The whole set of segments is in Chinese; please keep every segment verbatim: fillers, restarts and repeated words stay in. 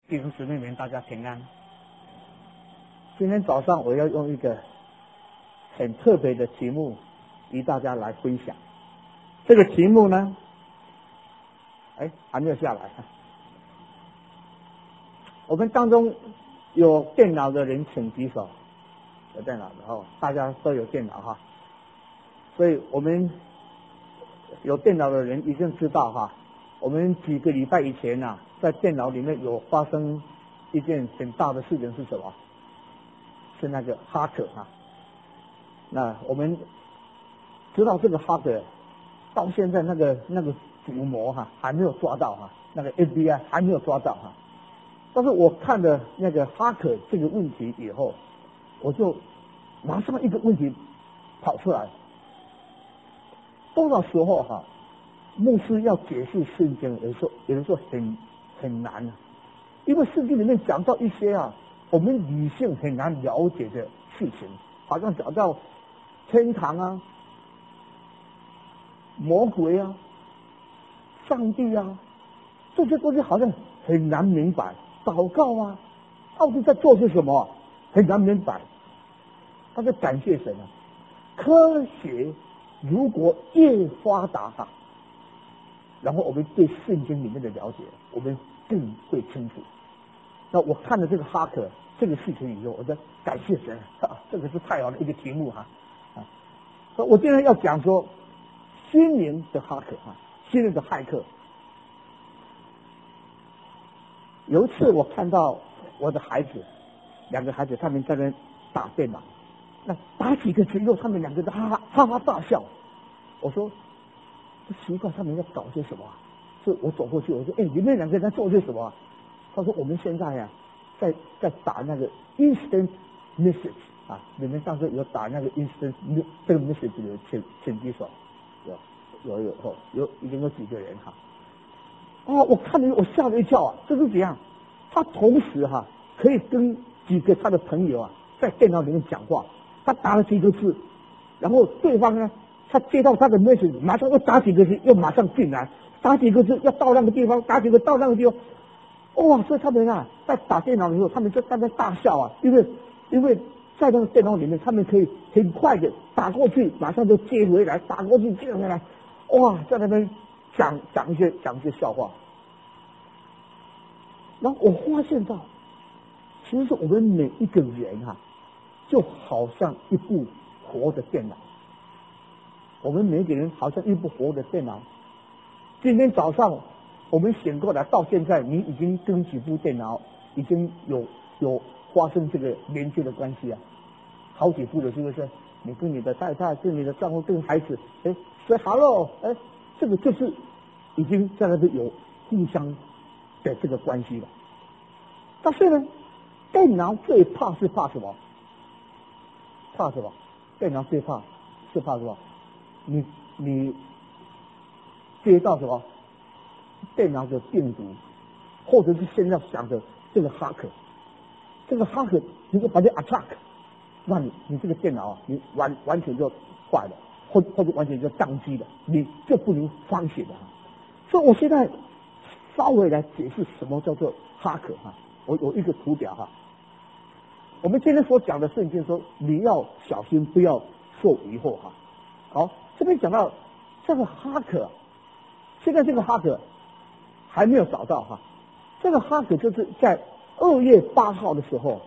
弟兄姊妹们，大家平安。今天早上我要用一个很特别的题目与大家来分享。这个题目呢，哎，还没有下来。我们当中有电脑的人请举手。有电脑的哦，大家都有电脑哈，所以我们有电脑的人一定知道哈。我们几个礼拜以前啊，在电脑里面有发生一件很大的事情是什么？是那个哈克哈。那我们知道这个哈克到现在那个那个主谋哈还没有抓到哈，那个 F B I 还没有抓到哈。但是我看了那个哈克这个问题以后，我就马上一个问题跑出来。多少时候哈，牧师要解释圣经，有时候有的时候很很难啊，因为圣经里面讲到一些啊，我们理性很难了解的事情，好像讲到天堂啊、魔鬼啊、上帝啊，这些东西好像很难明白。祷告啊，到底在做些什么？很难明白。但是感谢神啊，科学如果越发达哈，然后我们对圣经里面的了解，我们更会清楚。那我看了这个哈克这个事情以后，我在感谢神啊，这个是太好的一个题目哈啊！所以我今天要讲说心灵的哈克哈，心灵的骇客。有一次我看到我的孩子，两个孩子他们在那打电脑，那打几个字以后，他们两个都哈哈哈哈大笑。我说不奇怪，他们在搞些什么啊？所以我走过去，我说：“哎，你们两个人在做些什么啊？”他说：“我们现在呀、啊，在在打那个 instant message 啊，你们上次有打那个 instant 这个 message 的，请请举手。有有有有有已经有几个人哈。哦，我看了我吓了一跳啊！这是怎样？他同时哈、啊、可以跟几个他的朋友啊在电脑里面讲话，他打了几个字，然后对方呢，他接到他的 message， 马上又打几个字，又马上进来，打几个字要到那个地方，打几个到那个地方。哇！所以他们啊在打电脑的时候，他们就在那大笑啊，因为因为在那个电脑里面，他们可以很快的打过去，马上就接回来，打过去接回来，哇，在那边讲讲一些讲一些笑话。然后我发现到，其实我们每一个人哈、啊，就好像一部活的电脑。我们每一个人好像一部活的电脑。今天早上我们醒过来到现在，你已经跟几部电脑已经有有发生这个连接的关系啊，好几部了，是不是？你跟你的太太、跟你的丈夫、跟孩子，哎，say hello，哎，这个就是已经在那边有互相的这个关系了。但是呢，电脑最怕是怕什么？怕什么？电脑最怕是怕什么？你你接到什么电脑的病毒，或者是现在想的这个哈克，这个哈克如果把你 attack， 那你你这个电脑啊，你完完全就坏了，或或者完全就宕机了，你就不能翻写了。所以我现在稍微来解释什么叫做哈克哈。我有一个图表哈。我们今天所讲的圣经说，你要小心，不要受疑惑哈。好，这边讲到这个哈克，现在这个哈克还没有找到哈。这个哈克就是在二月八号的时候，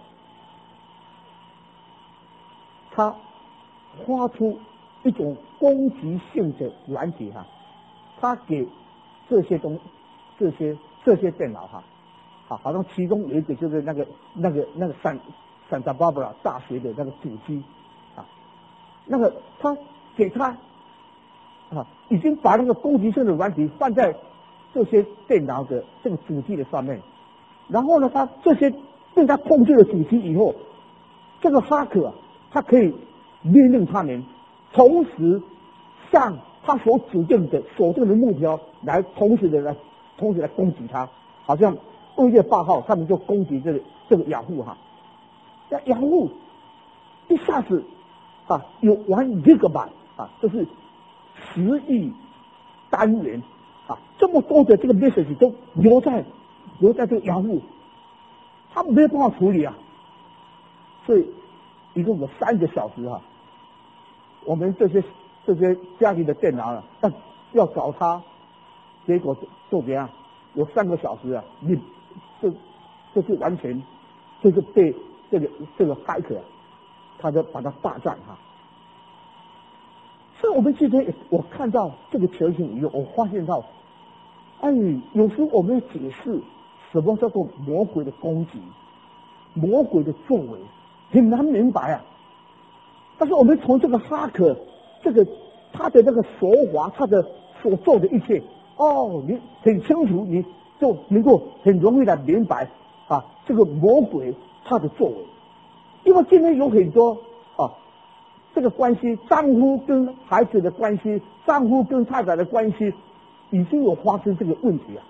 他发出一种攻击性的软体哈，他给这些东这些这些电脑哈。啊，好像其中有一个就是那个那个那个散散达巴布拉大学的那个主机啊，那个他给他啊，已经把那个攻击性的软体放在这些电脑的这个主机的上面，然后呢，他这些被他控制了主机以后，这个哈克啊，他可以命令他们同时向他所指定的锁定的目标来同时的来同时来攻击他，好像。二月八号，他们就攻击这个这个雅虎哈，那雅虎一下子啊有 one gigabyte 啊，就是十亿单元啊，这么多的这个 message 都留在留在这个雅虎， 他没有办法处理啊。所以一共有三个小时啊，我们这些这些家里的电脑啊，要要找他，结果就怎样？有三个小时啊，你这这是完全就是被这个这个骇客，他就把他霸占哈。所以我们今天我看到这个情形以后，我发现到，哎，有时我们解释什么叫做魔鬼的攻击，魔鬼的作为很难明白啊。但是我们从这个哈克这个他的那个手法，他的所做的一切，哦，你很清楚，你就能够很容易的明白啊，这个魔鬼他的作为。因为今天有很多啊，这个关系，丈夫跟孩子的关系，丈夫跟太太的关系，已经有发生这个问题啊。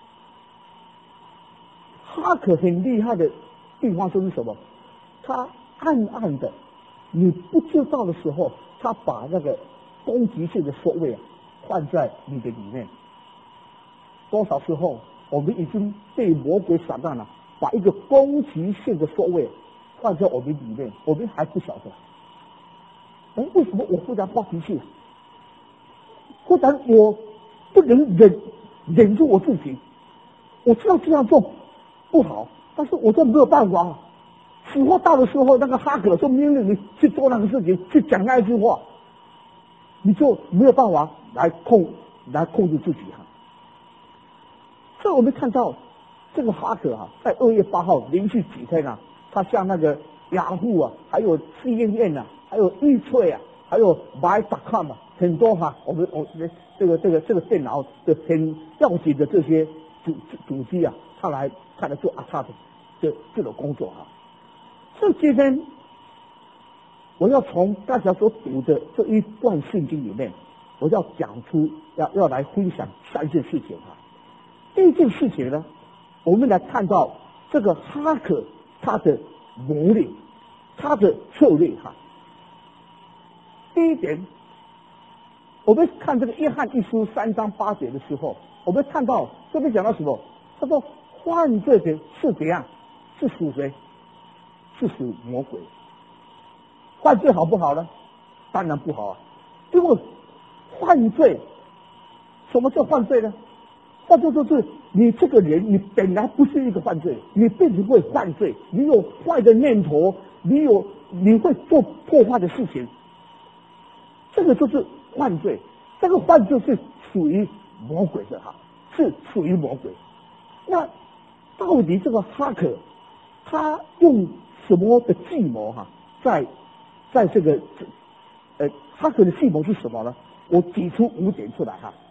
哈克很厉害的地方就是什么？他暗暗的，你不知道的时候，他把那个攻击性的缩位啊放在你的里面。多少时候我们已经被魔鬼撒旦了，把一个攻击性的缩位放在我们里面，我们还不晓得。哎，为什么我忽然发脾气？忽然我不能忍忍住我自己，我知道这样做不好，但是我就没有办法。时候到的时候，那个哈克就命令你去做那个事情，去讲那一句话，你就没有办法来控来控制自己哈。所以我们看到这个哈克啊，在二月八号连续几天啊，他向那个雅虎啊，还有 C N N 啊，还有易脆啊，还有 buy dot com 啊，很多哈、啊，我们我这个这个这个电脑的很要紧的这些主主机啊，他来他来做 attack 的这种工作啊。所以今天我要从大家所读的这一段圣经里面，我要讲出要要来分享三件事情啊。第一件事情呢，我们来看到这个哈克他的谋略，他的策略哈。第一点，我们看这个约翰一书三章八节的时候，我们看到这边讲到什么？他说犯罪的是怎样？是属谁？是属魔鬼。犯罪好不好呢？当然不好啊，因为犯罪，什么叫犯罪呢？犯罪就是你这个人，你本来不是一个犯罪，你并不会犯罪，你有坏的念头，你有你会做破坏的事情，这个就是犯罪。这个犯罪是属于魔鬼的哈，是属于魔鬼。那到底这个哈克他用什么的计谋哈，在在这个呃哈克的计谋是什么呢？我举出五点出来哈。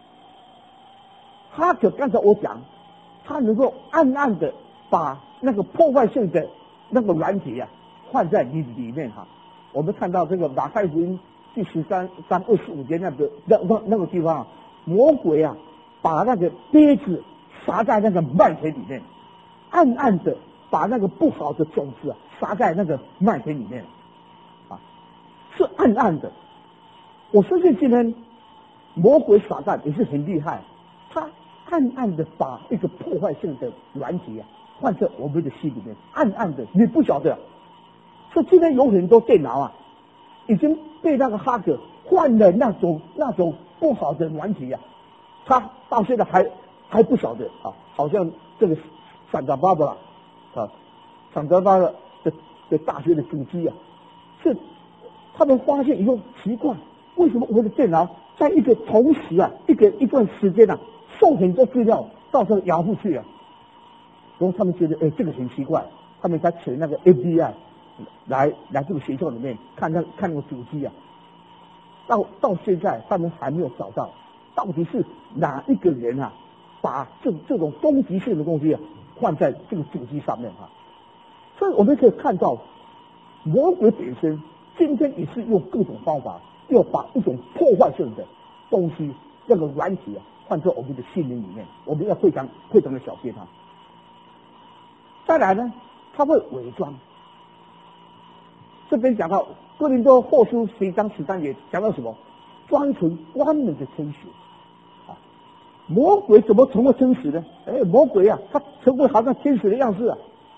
哈克刚才我讲，他能够暗暗的把那个破坏性的那个软体啊放在你里面哈。我们看到这个马太福音第十三章二十五节那个那那那个地方啊，魔鬼啊把那个疖子撒在那个麦田里面，暗暗的把那个不好的种子啊撒在那个麦田里面啊，是暗暗的。我相信今天魔鬼撒旦也是很厉害，他暗暗的把一个破坏性的软体啊放在我们的心里面，暗暗的你不晓得。所以今天有很多电脑啊已经被那个哈克换了那种那种不好的软体啊，他到现在还还不晓得啊，好像这个散达巴巴拉啊，散达巴巴拉的的大学的主机啊，是他们发现以后奇怪，为什么我的电脑在一个同时啊，一个一段时间啊，送很多资料到这个雅虎去啊，然后他们觉得哎这个很奇怪，他们才请那个 F B I 来来这个学校里面看那看那个主机啊，到到现在他们还没有找到到底是哪一个人啊，把这这种攻击性的东西啊放在这个主机上面啊。所以我们可以看到魔鬼本身今天也是用各种方法要把一种破坏性的东西那个软体啊放在我们的心灵里面，我们要非常非常的小心它。再来呢，他会伪装。这边讲到哥林多后书十一章十三节讲到什么？装成光明的真实啊！魔鬼怎么成为真实呢？哎，魔鬼啊，他成为好像天使的样式啊！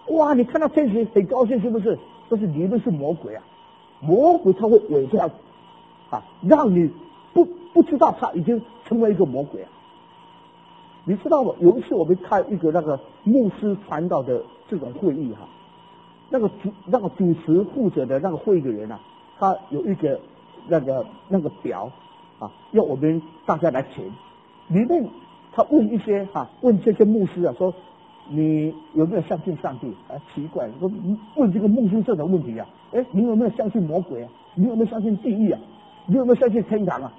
哇，你看到天使很高兴是不是？这是你们是魔鬼啊！魔鬼他会伪装啊，让你不不知道他已经成为一个魔鬼啊！你知道吗？有一次我们开一个那个牧师传道的这种会议哈、啊，那个主那个主持负责的那个会议的人啊，他有一个那个那个表啊，要我们大家来填。里面他问一些哈、啊，问这些牧师啊，说你有没有相信上帝？啊，奇怪，说问这个牧师这种问题啊，哎，你有没有相信魔鬼啊？你有没有相信地狱啊？你有没有相信天堂啊？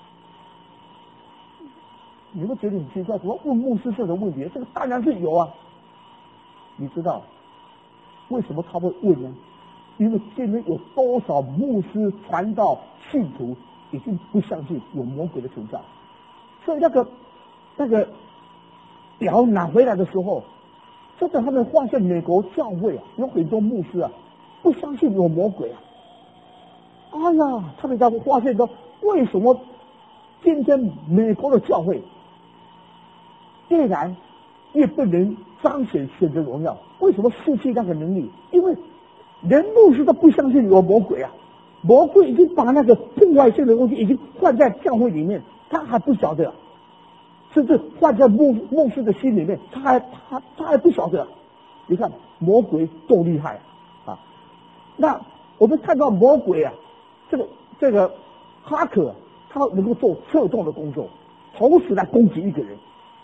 你会觉得很奇怪，怎么问牧师这种问题？这个当然是有啊。你知道为什么他会问呢？因为现在有多少牧师传道信徒已经不相信有魔鬼的存在，所以那个那个表拿回来的时候，这个他们发现美国教会啊，有很多牧师啊不相信有魔鬼啊。哎呀，他们才会发现说，为什么今天美国的教会越来越不能彰显神的荣耀？为什么失去那个能力？因为连牧师都不相信有魔鬼啊！魔鬼已经把那个破坏性的东西已经放在教会里面，他还不晓得，甚至放在牧牧师的心里面，他还他他还不晓得。你看魔鬼多厉害啊！啊，那我们看到魔鬼啊，这个这个哈克，他能够做策动的工作，同时来攻击一个人。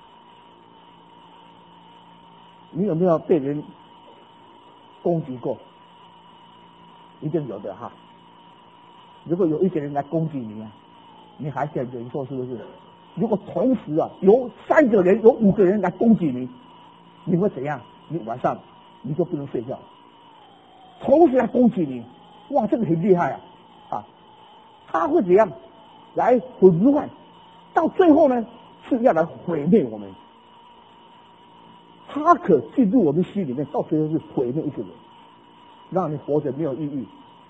你有没有被人攻击过？一定有的哈。如果有一个人来攻击你啊，你还想忍受是不是？如果同时啊有三个人、有五个人来攻击你，你会怎样？你晚上你就不能睡觉。同时来攻击你，哇，这个很厉害啊！啊，他会怎样？来混乱，到最后呢是要来毁灭我们。他可进入我们心里面，到最后是毁灭一个人，让你活着没有意义，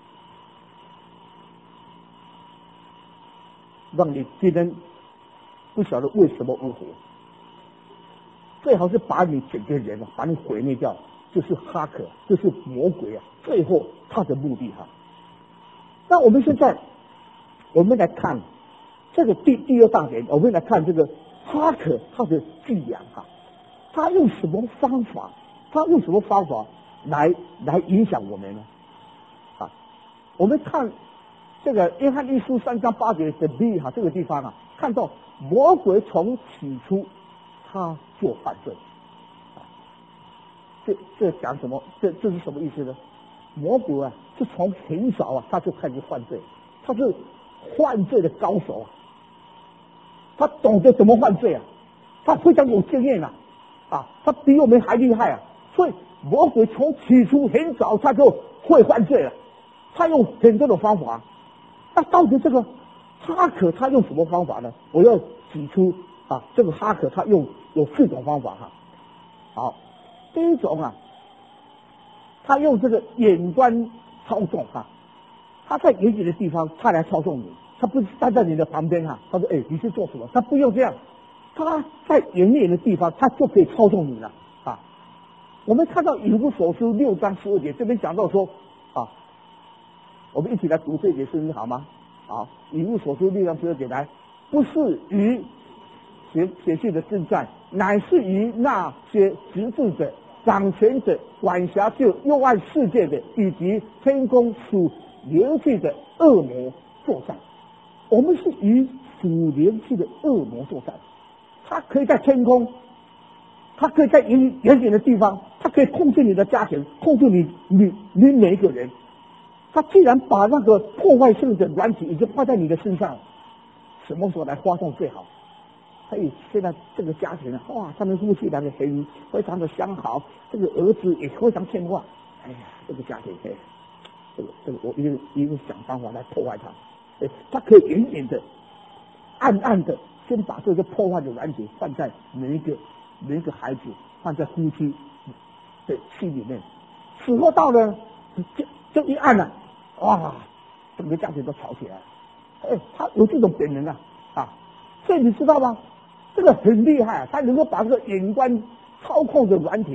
让你今天不晓得为什么而活。最好是把你整个人啊，把你毁灭掉，就是哈克，就是魔鬼啊，最后他的目的哈。那我们现在，我们来看这个第第二大点，我们来看这个哈克他的伎俩哈。他用什么方法？他用什么方法来来影响我们呢？啊，我们看这个约翰一书三章八节的 B 哈这个地方啊，看到魔鬼从起初他就犯罪。啊、这这讲什么？这这是什么意思呢？魔鬼啊，是从很早啊他就开始犯罪，他是犯罪的高手啊，他懂得怎么犯罪啊，他非常有经验啊。啊，他比我们还厉害啊！所以魔鬼从起初很早他就会犯罪了，他用很多的方法。那到底这个哈克他用什么方法呢？我要指出啊，这个哈克他用有四种方法哈。好，第一种啊，他用这个眼观操纵哈，他在远远的地方他来操纵你，他不是站在你的旁边哈，他说哎你是做什么？他不用这样。他在远远的地方，他就可以操纵你了啊！我们看到以弗所书六章十二节，这边讲到说啊，我们一起来读这节圣经好吗？好，以弗所书六章十二节来，不是与血血气的征战，乃是与那些执政者、掌权者、管辖就幽暗世界的，以及天空属灵气的恶魔作战。我们是与属灵气的恶魔作战。他可以在天空，他可以在远远远的地方，他可以控制你的家庭，控制你你你每一个人。他既然把那个破坏性的软体已经放在你的身上，什么时候来发动最好？所以现在这个家庭哇，他们夫妻两个很非常的相好，这个儿子也非常听话。哎呀，这个家庭，哎，这个这个我一定一定想办法来破坏他。哎，他可以远远的、暗暗的。先把这个破坏的软体放在每一个每一个孩子，放在夫妻的心里面。时候到了，就就一按了，哇，整个家庭都吵起来了。哎，他有这种本能啊啊！所以你知道吗？这个很厉害啊，他能够把这个眼观操控的软体啊，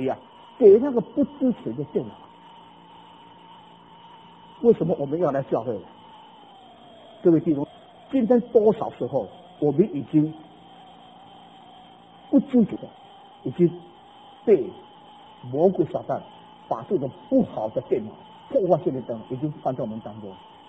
给那个不支持的电脑。为什么我们要来教会呢？各位弟兄，今天多少时候我们已经不自觉的，已经被魔鬼撒旦把这种不好的电脑、破坏性的灯已经放在我们当中。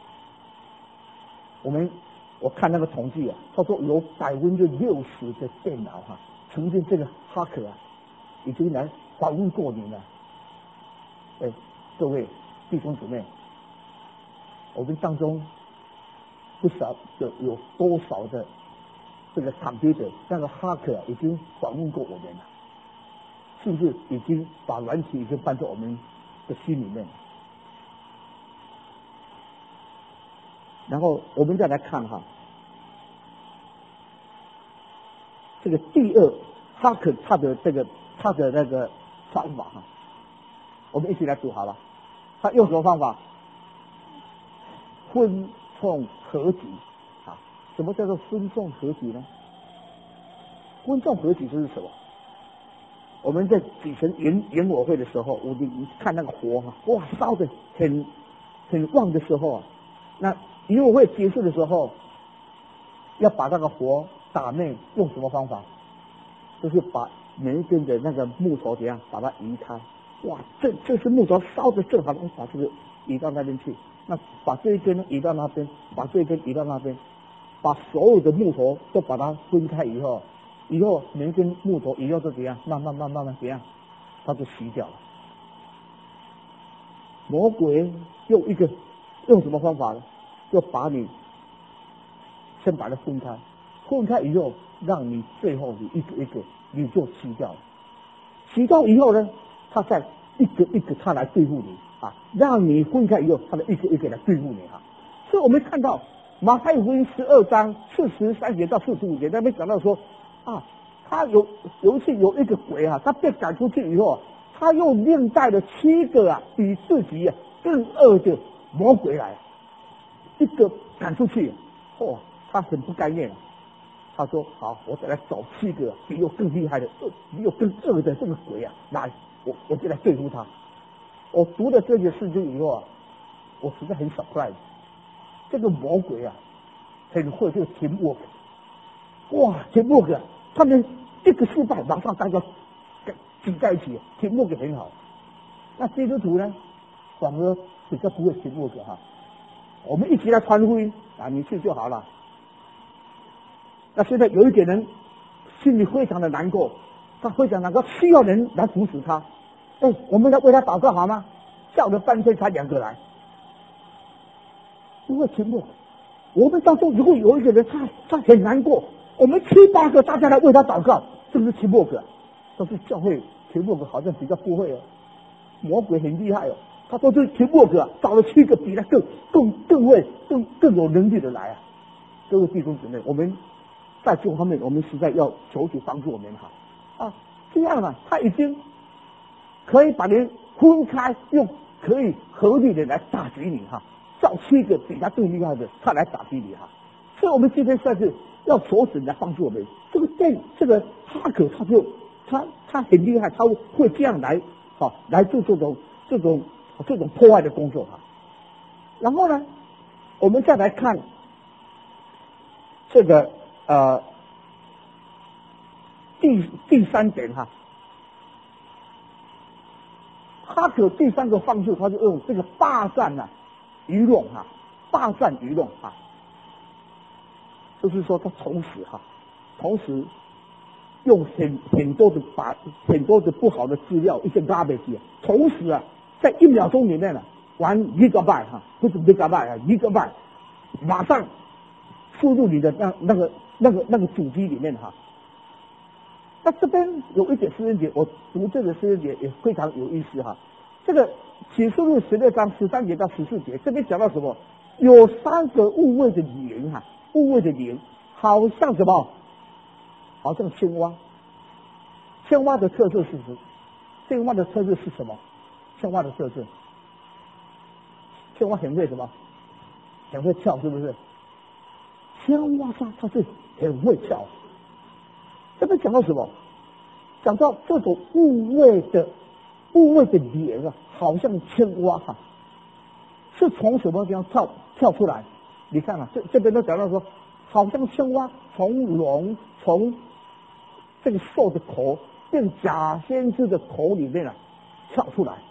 我们我看那个统计啊，他说有百分之六十的电脑哈、啊，曾经这个哈克啊，已经来访问过你了。哎，各位弟兄姊妹，我们当中不少有有多少的这个 computer 那个哈克、啊、已经访问过我们了，甚至已经把软体已经搬在我们的心里面。然后我们再来看哈，这个第二哈克他的这个他的那个方法哈，我们一起来读好了。他用什么方法？分众合集啊？什么叫做分众合集呢？分众合集就是什么？我们在举行萤萤火会的时候，我你看那个火哈，哇，烧的很很旺的时候啊，那萤火会结束的时候，要把那个火打灭，用什么方法？就是把每一根的那个木头怎样把它移开。哇，这这是木头烧的正好，把这个移到那边去。那把这一根移到那边，把这一根移到那边，把所有的木头都把它分开以后，以后每一根木头以后都怎样，慢慢慢慢慢怎样，它就熄掉了。魔鬼用一个用什么方法呢？就把你先把它分开，分开以后，让你最后你一个一个你就熄掉了。熄掉以后呢，他再一个一个他来对付你啊，让你分开以后，他的一个一个来对付你啊。所以我们看到马太福音十二章四十三节到四十五节那边讲到说啊，他有有一次有一个鬼啊，他被赶出去以后，他又另带了七个啊比自己啊更恶的魔鬼来，一个赶出去，哦，他很不甘愿，他说好，我再来找七个比我更厉害的、比我更恶的这个鬼啊，来，我我就来对付他。我读了这件事情以后啊，我实在很 surprise， 这个魔鬼啊，很会这个 teamwork， 哇 teamwork， 他们一个失败，马上大家挤在一起 ，teamwork 很好。那基督徒呢，反而比较不会 teamwork 哈。我们一起来传福音啊，你去就好了。那现在有一点人心里非常的难过，他非常难过，需要人来扶持他。哎，我们来为他祷告好吗？叫了半天才两个来，因为沉默。我们当中如果有一个人他他很难过，我们七八个大家来为他祷告，这个是沉默个。但是教会沉默个好像比较不会哦，魔鬼很厉害哦，他说这沉默个找了七个比他更更更会更更有能力的来啊。各位弟兄姊妹，我们在这方面我们实在要求主帮助我们哈啊，这样嘛，他已经可以把人分开，用可以合力的来打击你哈，找七个比他更厉害的，他来打击你哈。所以我们今天算是要求神来帮助我们。这个电这个哈克他就他他很厉害，他会这样来哈、啊、来做这种这种这种破坏的工作哈。然后呢，我们再来看这个呃第第三点哈。哈克第三个方式，他是用这个霸占啊舆论哈，霸占舆论哈，就是说他同时哈，同时用很很多的把很多的不好的资料一些 garbage， 同时啊，在一秒钟里面呢、啊，玩一个 byte 哈，不是一个 byte 啊，一个 byte， 马上输入你的那那个那个那个主机里面哈。那这边有一点诗人节，我读这个诗人节也非常有意思哈。这个启示录十六章十三节到十四节，这边讲到什么？有三个误会的灵哈，误会的灵，好像什么？好像青蛙。青蛙的特色是什么？青蛙的特色是什么？青蛙的特色，青蛙很会什么？很会跳，是不是？青蛙它它是很会跳。这边讲到什么？讲到这种误会的部位的脸啊，好像青蛙哈、啊，是从什么地方跳跳出来？你看啊，这这边都讲到说，好像青蛙从龙从这个兽的口变假先知的口里面啊跳出来。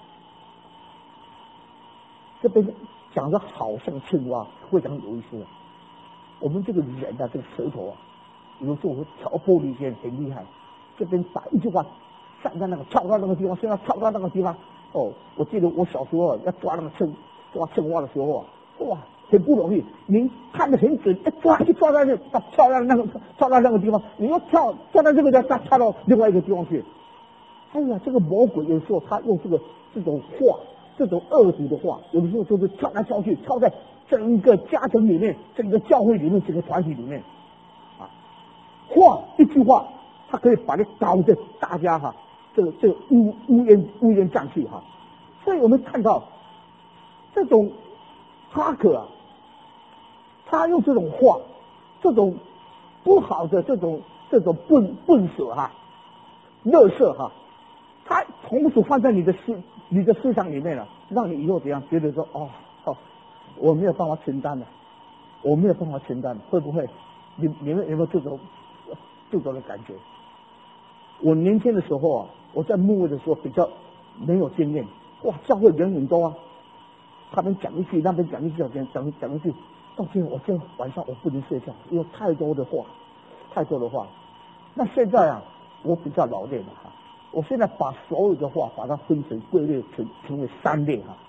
这边讲的好像青蛙，非常有意思。我们这个人啊，这个舌头啊，有时候会挑拨离间，很厉害。这边把一句话站在那个跳到那个地方，现在跳到那个地方。哦，我记得我小时候要抓那个青抓青蛙的时候啊，哇，很不容易。您看得很准，一抓一抓在那，它跳到那个跳到那个地方，你要跳跳到这个地方，它跳到另外一个地方去。哎呀，这个魔鬼有时候他用这个这种话。这种恶毒的话，有的时候就是跳来跳去，跳在整个家庭里面、整个教会里面、整个团体里面，啊，话一句话，他可以把你搞得大家哈，这个这个乌乌烟乌烟瘴气哈。所以我们看到这种哈克啊，他用这种话，这种不好的这种这种笨笨蛇哈、垃圾哈，他同时放在你的心。你的思想里面了，让你以后怎样觉得说哦哦，我没有办法承担了，我没有办法承担，会不会？你你们有没有这种这种的感觉？我年轻的时候啊，我在牧会的时候比较没有经验，哇，教会人很多啊，他们讲一句，那边讲一句，讲讲讲一句，到最后我这晚上我不能睡觉，因为太多的话，太多的话。那现在啊，我比较老练了哈。我现在把所有的话把它分成归类成成为三类哈。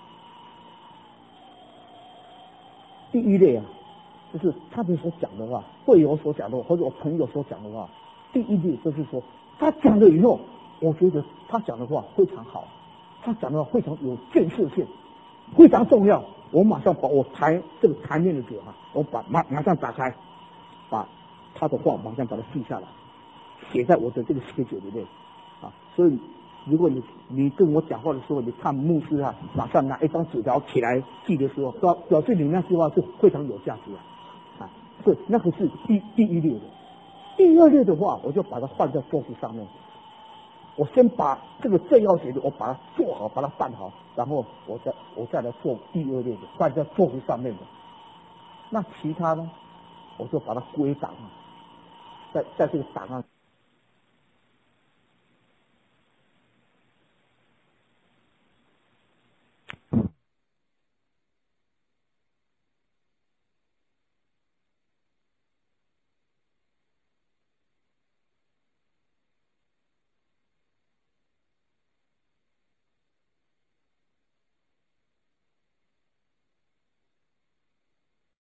第一类啊，就是他们所讲的话，会友所讲的话，或者我朋友所讲的话。第一类就是说，他讲了以后，我觉得他讲的话非常好，他讲的话非常有建设性，非常重要。我马上把我台这个台面的纸哈，我把马马上打开，把他的话马上把它记下来，写在我的这个 schedule 里面。啊，所以如果你你跟我讲话的时候，你看牧师啊，马上拿一张纸条起来记的时候，表表示你那句话是非常有价值啊。啊，对，那个是第第一类的。第二类的话，我就把它放在桌子上面。我先把这个正要写的，我把它做好，把它办好，然后我再我再来做第二类的，放在桌子上面的。那其他呢，我就把它归档，在在这个档案。